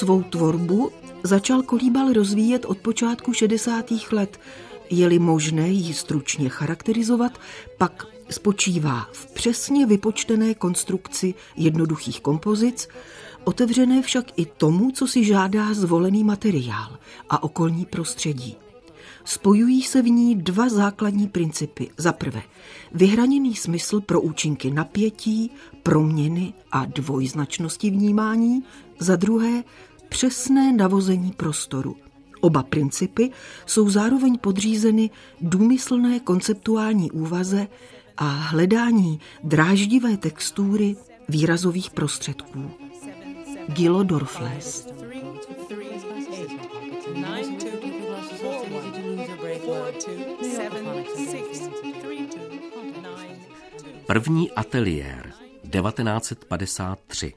Svou tvorbu začal Kolíbal rozvíjet od počátku 60. let. Je-li možné ji stručně charakterizovat, pak spočívá v přesně vypočtené konstrukci jednoduchých kompozic, otevřené však i tomu, co si žádá zvolený materiál a okolní prostředí. Spojují se v ní dva základní principy. Za prvé, vyhraněný smysl pro účinky napětí, proměny a dvojznačnosti vnímání, za druhé, přesné navození prostoru. Oba principy jsou zároveň podřízeny důmyslné konceptuální úvaze a hledání dráždivé textury výrazových prostředků. Gillo Dorfles. První ateliér 1953.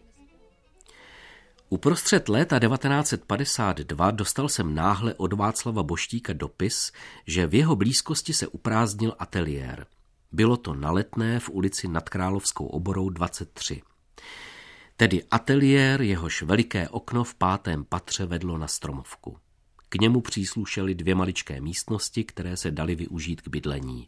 Uprostřed léta 1952 dostal jsem náhle od Václava Boštíka dopis, že v jeho blízkosti se uprázdnil ateliér. Bylo to na Letné v ulici Nad Královskou oborou 23. Tedy ateliér, jehož veliké okno v 5. patře vedlo na Stromovku. K němu příslušely 2 maličké místnosti, které se daly využít k bydlení.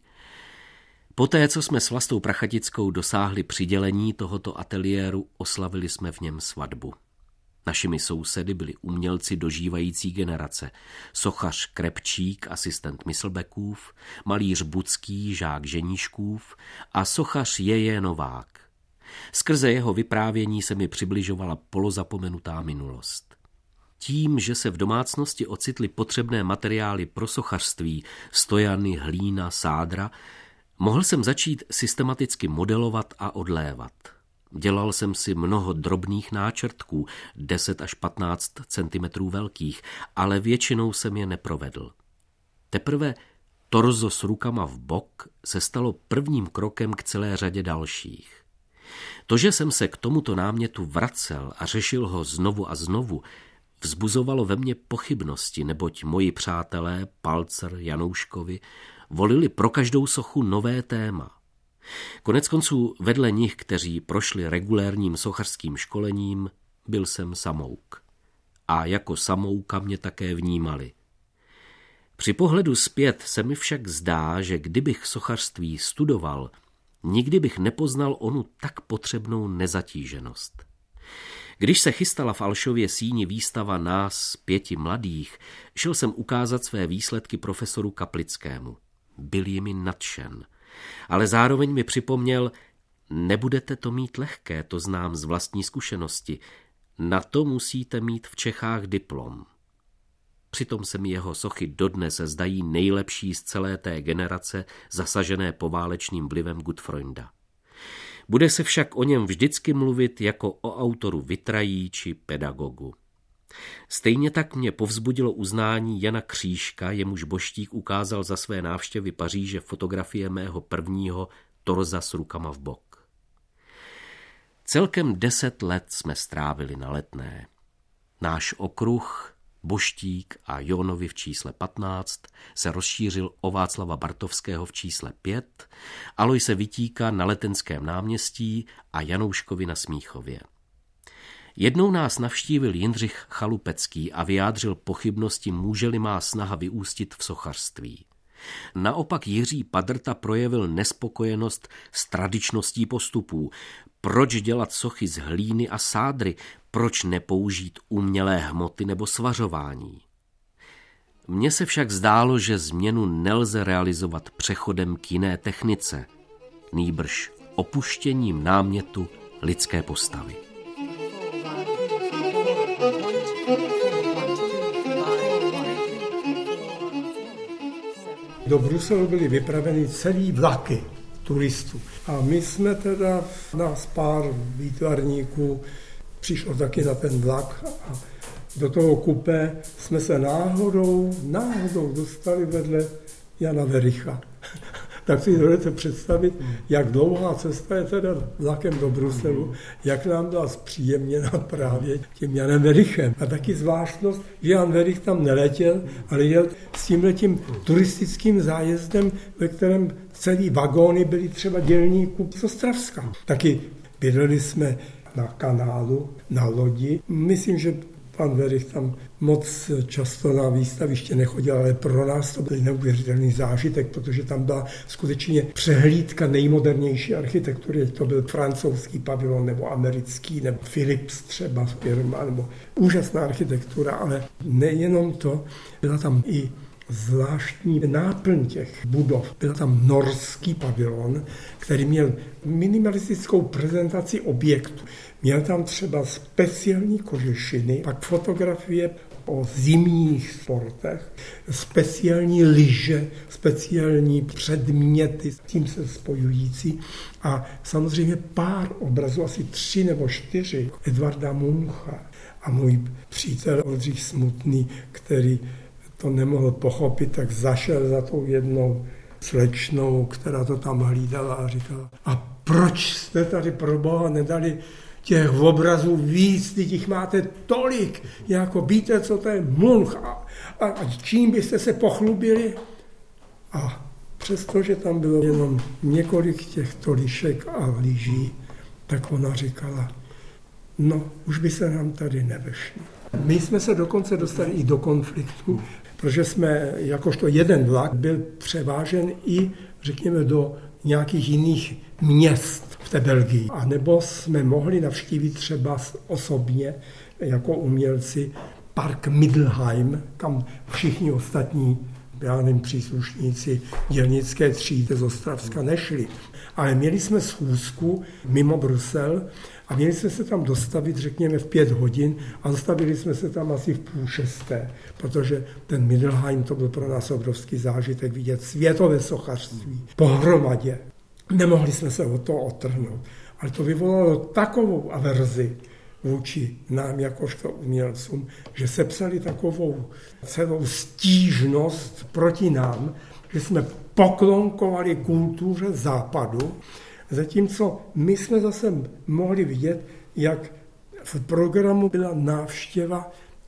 Poté, co jsme s Vlastou Prachatickou dosáhli přidělení tohoto ateliéru, oslavili jsme v něm svatbu. Našimi sousedy byli umělci dožívající generace. Sochař Krepčík, asistent Myslbekův, malíř Bucký, žák Ženíškův a sochař J.J. Novák. Skrze jeho vyprávění se mi přibližovala polozapomenutá minulost. Tím, že se v domácnosti ocitly potřebné materiály pro sochařství, stojany, hlína, sádra, mohl jsem začít systematicky modelovat a odlévat. Dělal jsem si mnoho drobných náčrtků, 10 až 15 cm velkých, ale většinou jsem je neprovedl. Teprve torzo s rukama v bok se stalo prvním krokem k celé řadě dalších. To, že jsem se k tomuto námětu vracel a řešil ho znovu a znovu, vzbuzovalo ve mně pochybnosti, neboť moji přátelé, Palcer, Janouškovi, volili pro každou sochu nové téma. Koneckonců vedle nich, kteří prošli regulérním sochařským školením, byl jsem samouk. A jako samouka mě také vnímali. Při pohledu zpět se mi však zdá, že kdybych sochařství studoval, nikdy bych nepoznal onu tak potřebnou nezatíženost. Když se chystala v Alšově síni výstava nás 5 mladých, šel jsem ukázat své výsledky profesoru Kaplickému. Byl jimi nadšen, ale zároveň mi připomněl, nebudete to mít lehké, to znám z vlastní zkušenosti, na to musíte mít v Čechách diplom. Přitom se mi jeho sochy dodnes zdají nejlepší z celé té generace zasažené poválečným vlivem Gutfreunda. Bude se však o něm vždycky mluvit jako o autoru vitrají či pedagogu. Stejně tak mě povzbudilo uznání Jana Křížka, jemuž Boštík ukázal za své návštěvy Paříže fotografie mého prvního torza s rukama v bok. Celkem 10 let jsme strávili na Letné. Náš okruh, Boštík a Jonovi v čísle 15, se rozšířil o Václava Bartovského v čísle 5, Alojse Vitíka na Letenském náměstí a Janouškovi na Smíchově. Jednou nás navštívil Jindřich Chalupecký a vyjádřil pochybnosti, může-li má snaha vyústit v sochařství. Naopak Jiří Padrta projevil nespokojenost s tradičností postupů. Proč dělat sochy z hlíny a sádry? Proč nepoužít umělé hmoty nebo svařování? Mně se však zdálo, že změnu nelze realizovat přechodem k jiné technice, nýbrž opuštěním námětu lidské postavy. Do Bruselu byly vypraveny celý vlaky turistů. A my jsme teda, nás pár výtvarníků přišlo taky na ten vlak a do toho kupé jsme se náhodou dostali vedle Jana Vericha. Tak si dovedete představit, jak dlouhá cesta je teda vlakem do Bruselu, jak nám byla zpříjemněna právě tím Janem Verichem. A taky zvláštnost, že Jan Verich tam neletěl, ale jel s tímhletím turistickým zájezdem, ve kterém celý vagóny byly třeba dělníků z Ostravska. Taky bydleli jsme na kanálu, na lodi. Myslím, že Pan Werich tam moc často na výstaviště nechodil, ale pro nás to byl neuvěřitelný zážitek, protože tam byla skutečně přehlídka nejmodernější architektury. To byl francouzský pavilon nebo americký, nebo Philips třeba firma, nebo úžasná architektura, ale nejenom to, byla tam i zvláštní náplň těch budov. Byl tam norský pavilon, který měl minimalistickou prezentaci objektu. Měl tam třeba speciální kožešiny, pak fotografie o zimních sportech, speciální lyže, speciální předměty s tím se spojující a samozřejmě pár obrazů, asi 3 nebo 4, Edvarda Muncha a můj přítel Oldřich Smutný, který to nemohl pochopit, tak zašel za tou jednou slečnou, která to tam hlídala a říkala, a proč jste tady pro Boha nedali těch obrazů víc, těch máte tolik, jako víte, co to je Munch a čím byste se pochlubili? A přestože tam bylo jenom několik těchto lišek a lyží, tak ona říkala, no, už by se nám tady nevešli. My jsme se dokonce dostali i do konfliktu, protože jsme, jakožto jeden vlak, byl převážen i, řekněme, do nějakých jiných měst v té Belgii. A nebo jsme mohli navštívit třeba osobně, jako umělci, park Middelheim, kam všichni ostatní příslušníci dělnické třídy z Ostravska nešli. Ale měli jsme schůzku mimo Brusel a měli jsme se tam dostavit, řekněme, v 5 hodin a dostavili jsme se tam asi v 5:30, protože ten Middelheim, to byl pro nás obrovský zážitek vidět světové sochařství pohromadě. Nemohli jsme se od toho odtrhnout, ale to vyvolalo takovou averzi vůči nám jakožto umělcům, že sepsali takovou celou stížnost proti nám, že jsme poklonkovali kultuře západu, zatímco my jsme zase mohli vidět, jak v programu byla návštěva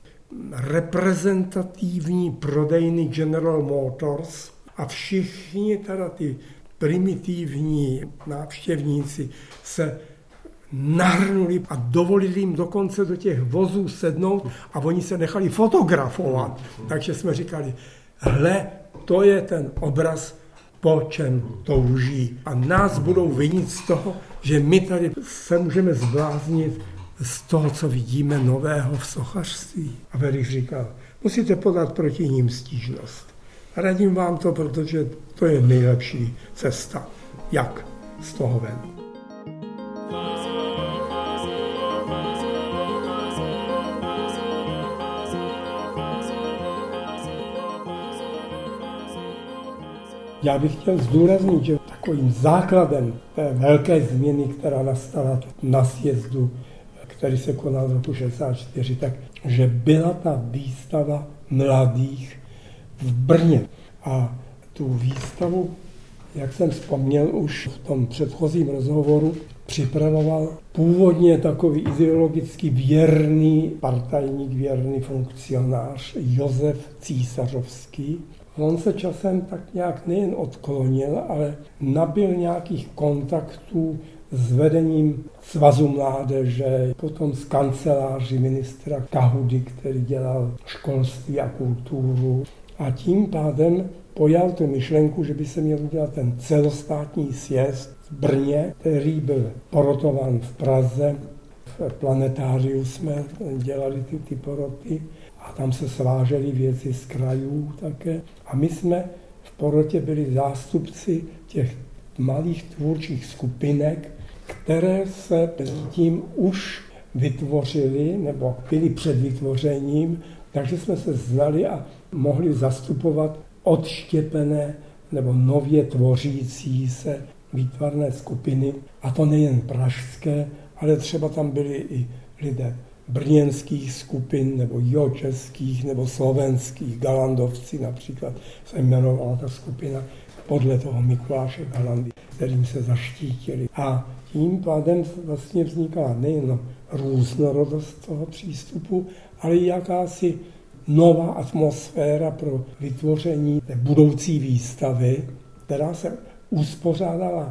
reprezentativní prodejny General Motors a všichni teda ty primitivní návštěvníci se nahrnuli a dovolili jim dokonce do těch vozů sednout a oni se nechali fotografovat. Takže jsme říkali, hle, to je ten obraz, po čem touží. A nás budou vinit z toho, že my tady se můžeme zbláznit z toho, co vidíme nového v sochařství. A Werich říkal, musíte podat proti ním stížnost. A radím vám to, protože to je nejlepší cesta. Jak z toho ven? Já bych chtěl zdůraznit, že takovým základem té velké změny, která nastala na sjezdu, který se konal v roku 1964, tak že byla ta výstava mladých v Brně. A tu výstavu, jak jsem vzpomněl už v tom předchozím rozhovoru, připravoval původně takový ideologicky věrný partajník, věrný funkcionář Josef Císařovský. On se časem tak nějak nejen odklonil, ale nabyl nějakých kontaktů s vedením Svazu mládeže, potom z kanceláří ministra Kahudy, který dělal školství a kulturu. A tím pádem pojal tu myšlenku, že by se měl udělat ten celostátní sjezd v Brně, který byl porotován v Praze. V planetáriu jsme dělali ty poroty a tam se svážely věci z krajů také. A my jsme v porotě byli zástupci těch malých tvůrčích skupinek, které se tím už vytvořily nebo byly před vytvořením, takže jsme se znali a mohli zastupovat odštěpené nebo nově tvořící se výtvarné skupiny. A to nejen pražské, ale třeba tam byli i lidé brněnských skupin, nebo jihočeských, nebo slovenských, Galandovci například se jmenovala ta skupina podle toho Mikuláše Galandy, kterým se zaštítili. A tím pádem vlastně vznikala nejen různorodost toho přístupu, ale i jakási nová atmosféra pro vytvoření té budoucí výstavy, která se uspořádala v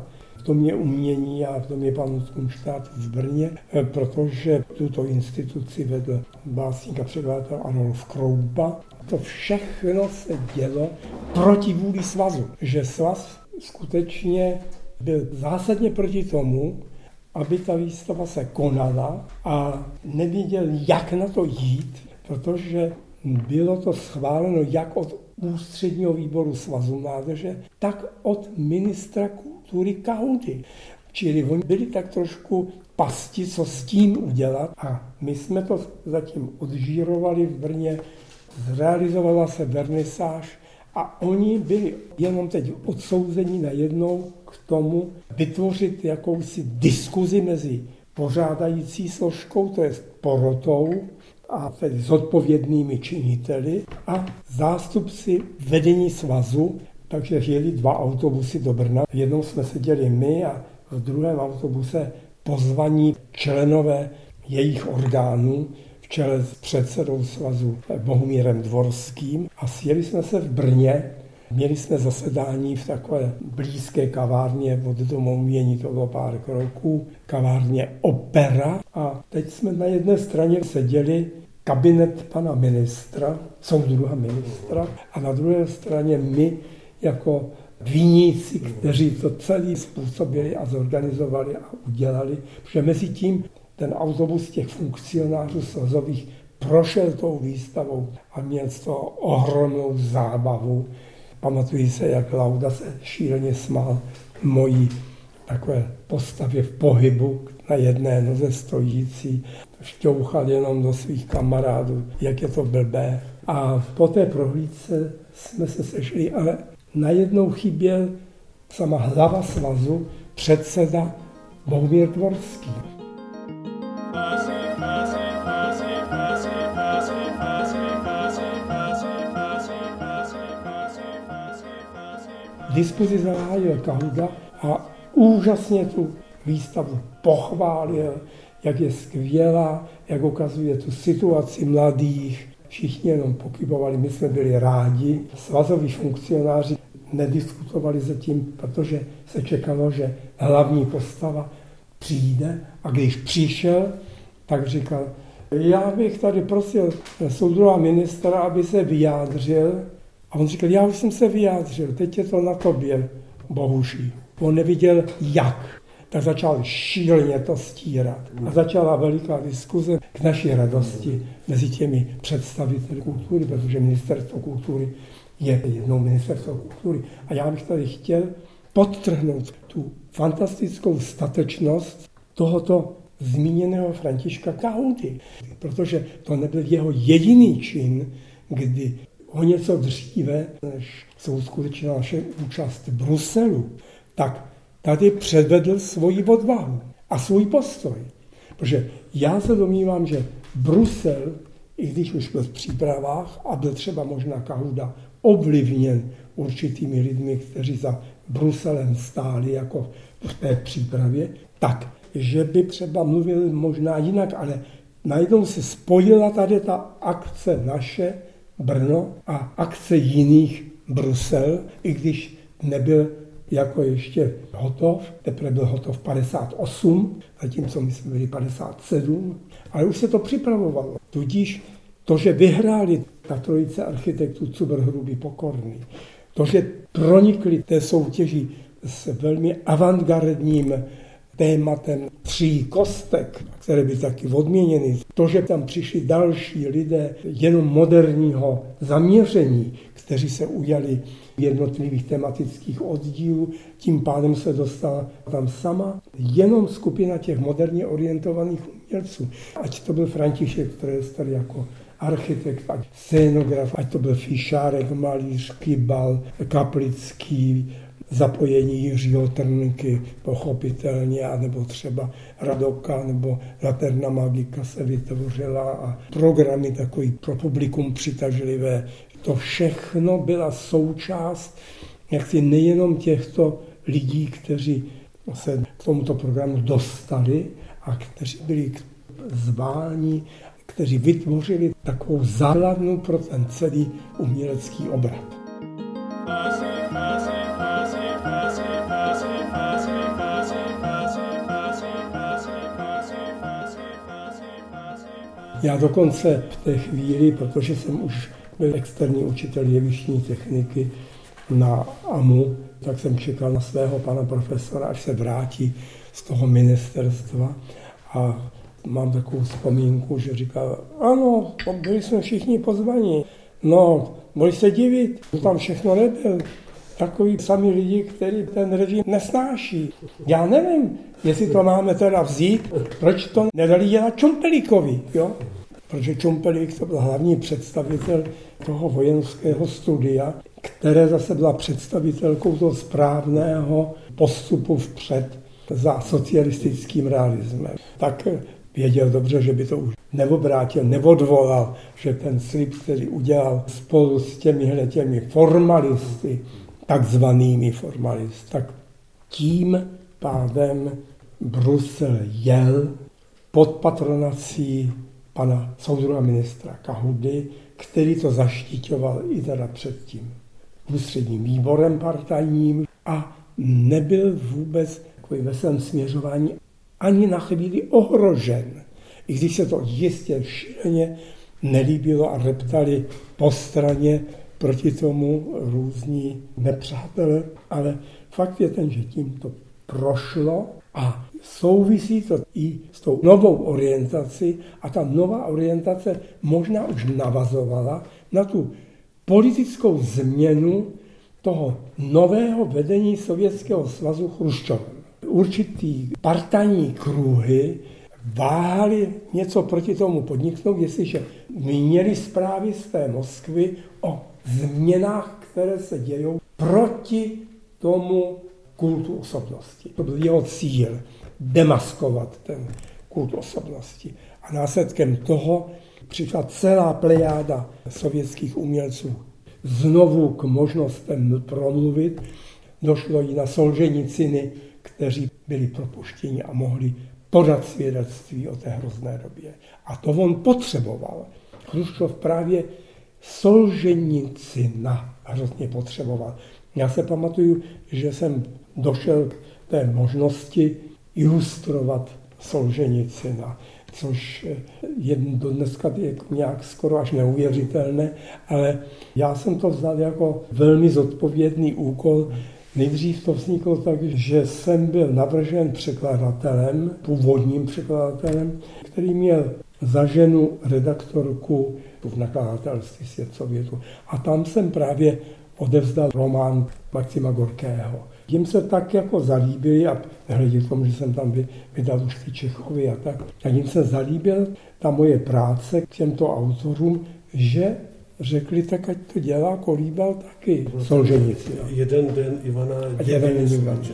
Domě umění a v Domě Pannonskundstát v Brně, protože tuto instituci vedl básník a překladatel Adolf Kroupa. To všechno se dělo proti vůli svazu, že svaz skutečně byl zásadně proti tomu, aby ta výstava se konala a nevěděl, jak na to jít, protože bylo to schváleno jak od ústředního výboru Svazu mládeže, tak od ministra kultury Kahuty. Čili oni byli tak trošku pasti, co s tím udělat. A my jsme to zatím odžírovali v Brně, zrealizovala se vernisáž a oni byli jenom teď odsouzeni najednou k tomu vytvořit jakousi diskuzi mezi pořádající složkou, to je porotou, a tedy zodpovědnými činiteli a zástupci vedení svazu, takže jeli 2 autobusy do Brna. V jednom jsme seděli my a v druhém autobuse pozvaní členové jejich orgánů v čele s předsedou svazu Bohumírem Dvorským a sjeli jsme se v Brně. Měli jsme zasedání v takové blízké kavárně od Domu umění, to bylo pár kroků, kavárně Opera. A teď jsme na jedné straně seděli kabinet pana ministra, soudruha ministra, a na druhé straně my jako viníci, kteří to celý způsobili a zorganizovali a udělali, protože mezi tím ten autobus těch funkcionářů svazových prošel tou výstavou a měl z toho ohromnou zábavu. Pamatuji se, jak Lauda se šíleně smál mojí takové postavě v pohybu na jedné noze stojící, šťouchal jenom do svých kamarádů, jak je to blbé. A po té prohlídce jsme se sešli, ale najednou chyběl sama hlava svazu, předseda Bohumír Dvorský. Diskuzi zahájil Kahuta a úžasně tu výstavu pochválil, jak je skvělá, jak ukazuje tu situaci mladých. Všichni jenom pokyvovali, my jsme byli rádi. Svazoví funkcionáři nediskutovali zatím, protože se čekalo, že hlavní postava přijde a když přišel, tak říkal, já bych tady prosil soudruha ministra, aby se vyjádřil. A on říkal, já už jsem se vyjádřil, teď je to na tobě, Bohuší. On neviděl jak, tak začal šíleně to stírat. A začala veliká diskuze k naší radosti mezi těmi představiteli kultury, protože ministerstvo kultury je jednou ministerstvo kultury. A já bych tady chtěl podtrhnout tu fantastickou statečnost tohoto zmíněného Františka Kahuty, protože to nebyl jeho jediný čin, kdy o něco dříve, než se uskutečnila naše účast v Bruselu, tak tady předvedl svoji odvahu a svůj postoj. Protože já se domnívám, že Brusel, i když už byl v přípravách a byl třeba možná Kahuta ovlivněn určitými lidmi, kteří za Bruselem stáli jako v té přípravě, tak, že by třeba mluvil možná jinak, ale najednou se spojila tady ta akce naše Brno a akce jiných Brusel, i když nebyl jako ještě hotov, teprve byl hotov 58, zatímco my jsme byli 57, ale už se to připravovalo. Tudíž to, že vyhráli ta trojice architektů Cuber, Hrubý, Pokorný, to, že pronikli té soutěži s velmi avantgardním tématem 3 kostek, které byly taky odměněny. To, že tam přišli další lidé jenom moderního zaměření, kteří se ujali jednotlivých tematických oddílů, tím pádem se dostala tam sama jenom skupina těch moderně orientovaných umělců. Ať to byl František, který je starý jako architekt, ať scénograf, ať to byl Fišárek, malíř, Kybal, Kaplický, zapojení Jiřího Trnky, pochopitelně, nebo třeba Radoka, nebo Laterna Magika se vytvořila a programy takový pro publikum přitažlivé. To všechno byla součást jaksi nejenom těchto lidí, kteří se k tomuto programu dostali a kteří byli zváni, kteří vytvořili takovou základnu pro ten celý umělecký obrat. Já dokonce v té chvíli, protože jsem už byl externí učitel jevištní techniky na AMU, tak jsem čekal na svého pana profesora, až se vrátí z toho ministerstva. A mám takovou vzpomínku, že říkal, ano, byli jsme všichni pozvaní. No, mohli se divit, to tam všechno nebyl. Takový sami lidi, kteří ten režim nesnáší. Já nevím, jestli to máme teda vzít, proč to nedali dělat Čumpelíkovi, jo? Protože Čumpelík to byl hlavní představitel toho vojenského studia, které zase byla představitelkou toho správného postupu vpřed za socialistickým realismem. Tak věděl dobře, že by to už neobrátil, neodvolal, že ten slib, který udělal spolu s těmi formalisty, takzvanými formalisty, tak tím pádem Brusel jel pod patronací pana soudruha ministra Kahudy, který to zaštiťoval i teda před tím ústředním výborem partajním a nebyl vůbec ve svém směřování ani na chvíli ohrožen. I když se to jistě šíleně nelíbilo a reptali po straně proti tomu různí nepřátelé, ale fakt je ten, že tím to prošlo a souvisí to i s tou novou orientací a ta nová orientace možná už navazovala na tu politickou změnu toho nového vedení Sovětského svazu Chruščovem. Určitý partajní kruhy váhali něco proti tomu podniknout, jestliže měli zprávy z té Moskvy o změnách, které se dějou proti tomu kultu osobnosti. To byl jeho cíl, demaskovat ten kult osobnosti. A následkem toho přišla celá plejáda sovětských umělců znovu k možnostem promluvit. Došlo i na Solženiciny, kteří byli propuštěni a mohli podat svědectví o té hrozné době. A to on potřeboval. Chruščov právě Solženicina hrozně potřeboval. Já se pamatuju, že jsem došel k té možnosti ilustrovat Solženicina, což je dneska nějak skoro až neuvěřitelné, ale já jsem to vzal jako velmi zodpovědný úkol. Nejdřív to vzniklo tak, že jsem byl navržen překladatelem, původním překladatelem, který měl za ženu redaktorku v nakladatelství Svět Sovětu. A tam jsem právě odevzdal román Maxima Gorkého. Jim se tak jako zalíbili, a nehledě k tomu, že jsem tam vydal už ty Čechovy a tak, a jim se zalíbil ta moje práce k těmto autorům, že řekli, tak ať to dělá Kolíbal taky. Solženicina. Jeden den Ivana Dědině.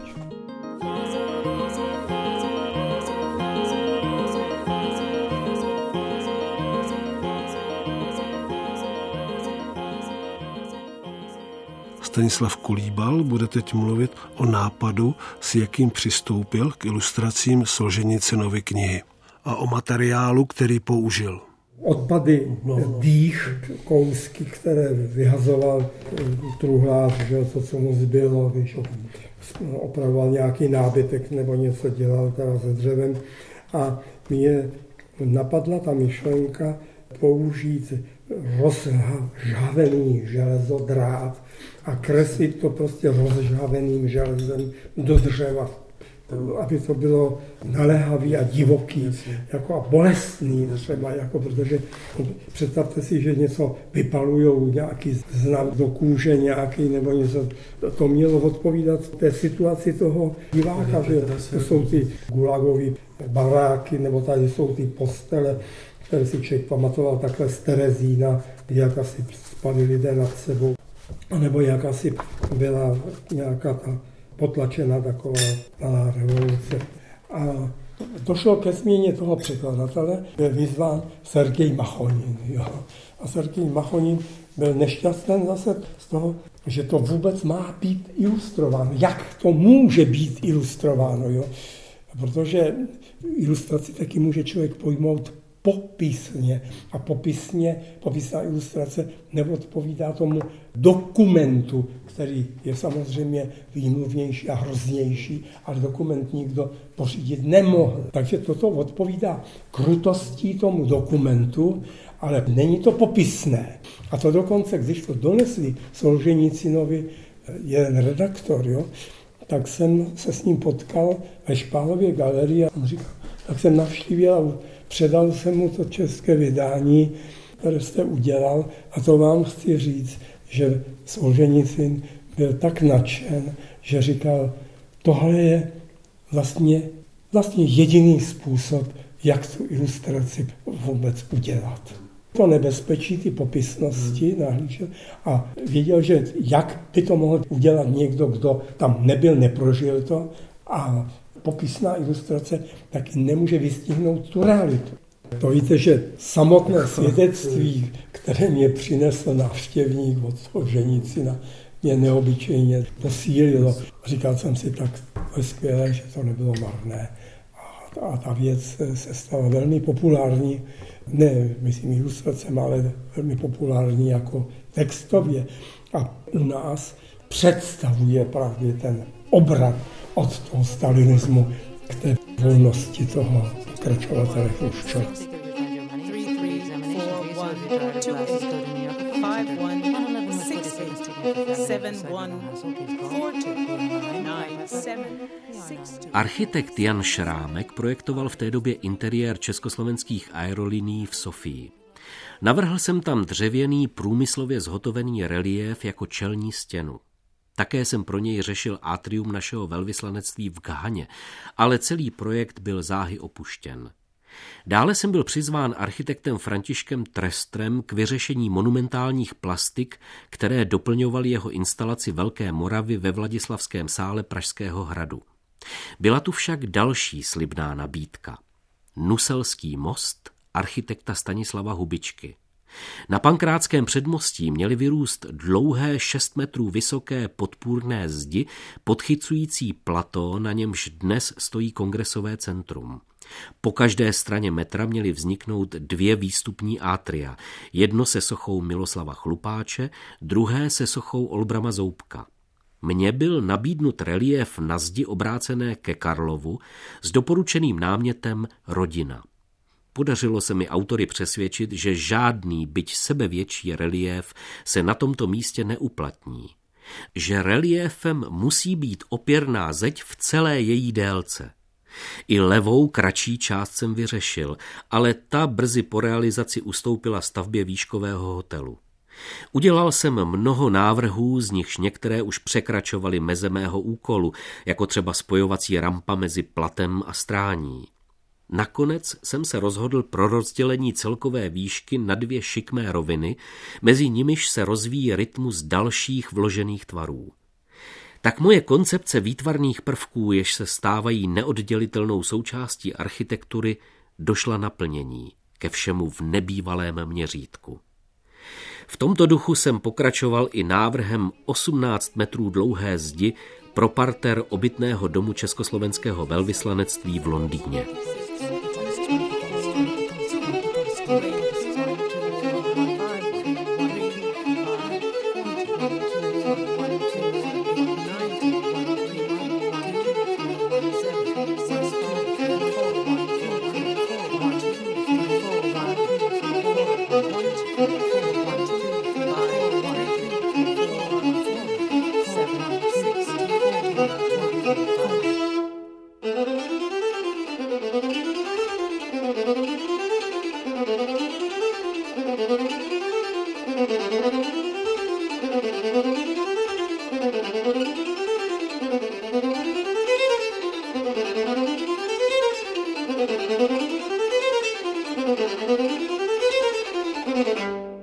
Stanislav Kolíbal bude teď mluvit o nápadu, s jakým přistoupil k ilustracím Solženicinovy knihy a o materiálu, který použil. Odpady, dých, kousky, které vyhazoval truhlář, že to, co mu zbylo, když opravoval nějaký nábytek nebo něco dělal teda se dřevem. A mě napadla ta myšlenka použít rozžhavený železodrát a kreslit to prostě rozžhaveným železem do dřeva, aby to bylo naléhavý a divoký, jako a bolestný třeba, jako, protože představte si, že něco vypalujou, nějaký znak do kůže nějaký, nebo něco, to mělo odpovídat té situaci toho diváka, že to jsou ty gulagové baráky, nebo tady jsou ty postele, které si člověk pamatoval takhle z Terezína, jak asi spali lidé nad sebou, nebo jak asi byla nějaká ta potlačena taková malá revoluce. A došlo ke změně toho překladatele, byl vyzván Sergej Machonin. Jo. A Sergej Machonin byl nešťastný zase z toho, že to vůbec má být ilustrováno. Jak to může být ilustrováno? Jo? Protože ilustraci taky může člověk pojmout popisně. A popisná ilustrace neodpovídá tomu dokumentu, který je samozřejmě výmluvnější a hroznější, ale dokument nikdo pořídit nemohl. Takže toto odpovídá krutostí tomu dokumentu, ale není to popisné. A to dokonce, když to donesli Solženicinovi jeden redaktor, jo, tak jsem se s ním potkal ve Špálově galerii a on říkal, tak jsem navštívil a předal jsem mu to české vydání, které jste udělal, a to vám chci říct, že Solženicin byl tak nadšen, že říkal, tohle je vlastně jediný způsob, jak tu ilustraci vůbec udělat. To nebezpečí, ty popisnosti nahlížel a věděl, že jak by to mohl udělat někdo, kdo tam nebyl, neprožil to, a popisná ilustrace taky nemůže vystihnout tu realitu. To víte, že samotné svědectví, které mě přinesl návštěvník od Solženicina, mě neobyčejně posílilo. Říkal jsem si, tak to je skvělé, že to nebylo marné. A ta věc se stala velmi populární, ne, myslím, ilustracemi, ale velmi populární jako textově. A u nás představuje právě ten obrat od toho stalinismu k té volnosti toho pokračovatele Chruščova. Architekt Jan Šrámek projektoval v té době interiér československých aerolinií v Sofii. Navrhl jsem tam dřevěný, průmyslově zhotovený reliéf jako čelní stěnu. Také jsem pro něj řešil atrium našeho velvyslanectví v Ghaně, ale celý projekt byl záhy opuštěn. Dále jsem byl přizván architektem Františkem Trestrem k vyřešení monumentálních plastik, které doplňovaly jeho instalaci Velké Moravy ve Vladislavském sále Pražského hradu. Byla tu však další slibná nabídka. Nuselský most architekta Stanislava Hubičky. Na Pankrátském předmostí měly vyrůst dlouhé 6 metrů vysoké podpůrné zdi podchycující plato, na němž dnes stojí Kongresové centrum. Po každé straně metra měly vzniknout 2 výstupní atria, jedno se sochou Miloslava Chlupáče, druhé se sochou Olbrama Zoubka. Mně byl nabídnut reliéf na zdi obrácené ke Karlovu s doporučeným námětem Rodina. Podařilo se mi autory přesvědčit, že žádný, byť sebevětší reliéf se na tomto místě neuplatní. Že reliéfem musí být opěrná zeď v celé její délce. I levou, kratší část jsem vyřešil, ale ta brzy po realizaci ustoupila stavbě výškového hotelu. Udělal jsem mnoho návrhů, z nichž některé už překračovaly meze mého úkolu, jako třeba spojovací rampa mezi platem a strání. Nakonec jsem se rozhodl pro rozdělení celkové výšky na 2 šikmé roviny, mezi nimiž se rozvíjí rytmus dalších vložených tvarů. Tak moje koncepce výtvarných prvků, jež se stávají neoddělitelnou součástí architektury, došla naplnění, ke všemu v nebývalém měřítku. V tomto duchu jsem pokračoval i návrhem 18 metrů dlouhé zdi pro parter obytného domu československého velvyslanectví v Londýně. Thank you.